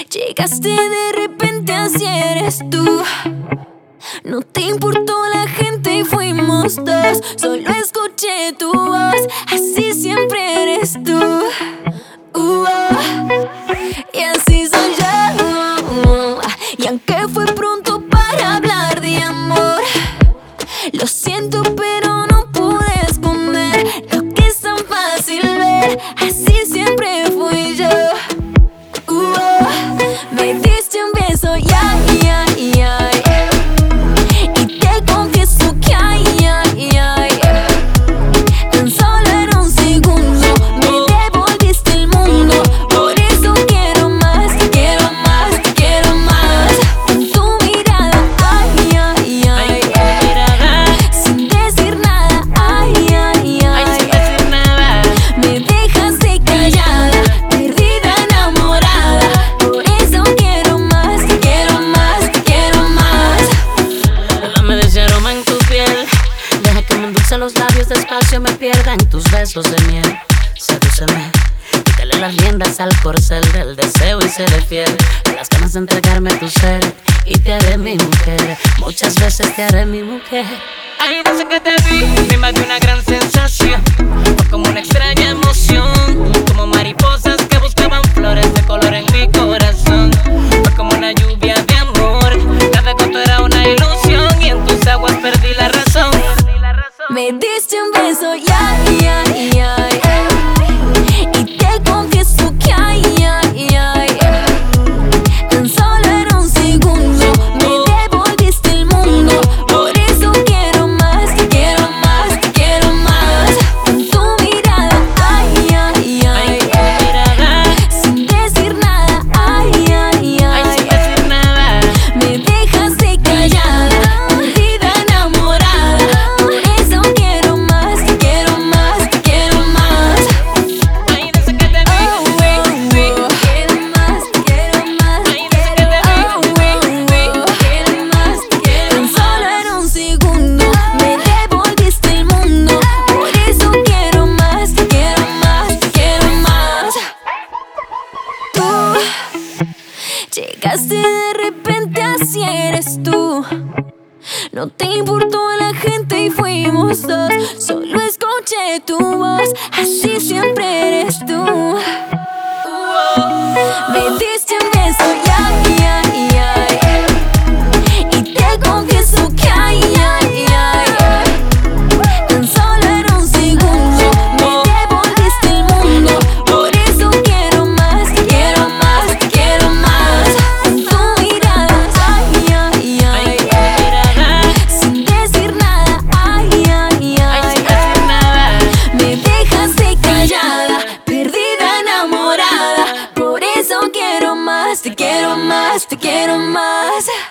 Llegaste de repente, así eres tú. No te importó la gente y fuimos dos. Solo escuché tu voz, así siempre eres tú. Y así soy yo. Y aunque fue pronto para hablar de amor, lo siento pero no pude esconder lo que es tan fácil ver. Así siempre fui yo. Me diste un beso, y te confieso que tan solo era un segundo me devolviste el mundo. Por eso quiero más, quiero más, quiero más. Con tu mirada, sin decir nada, me dejaste callada, perdida, enamorada. Por eso quiero más, quiero más, quiero más. Dame de ese aroma en tu piel, deja que me endulce los labios, despacio me pierda en tus besos de miel. Sedúceme, quítale las riendas al corcel del deseo y seré fiel a las ganas de entregarme tu ser. Y te haré mi mujer, muchas veces te haré mi mujer. Ay, desde que te vi, me invadió una gran sensación. Fue como una extraña emoción, como mariposas que buscaban flores de color en mi corazón. Fue como una lluvia de amor, cada goto era una ilusión, y en tus aguas perdí la razón. Me diste un beso, y te confieso que tan solo era un segundo me devolviste el mundo. Por eso quiero más, quiero más, quiero más. Con tu mirada, sin decir nada, me dejaste callada, perdida, enamorada. Por eso quiero más, quiero más, quiero más. Ay, desde que te vi, Quiero más, quiero más, quiero más. Tan solo era un segundo me devolviste el mundo. Por eso quiero más, quiero más, quiero más. Tú llegaste de repente, así eres tú. No te importó la gente y fuimos dos. Solo escuché tu voz, así siempre eres tú. Me diste un beso, y te confieso que tan solo era un segundo me devolviste el mundo. Por eso quiero más, quiero más, quiero más. Con tu mirada, sin decir nada, me dejaste callada, perdida, enamorada. Por eso quiero más, te quiero más, te quiero más.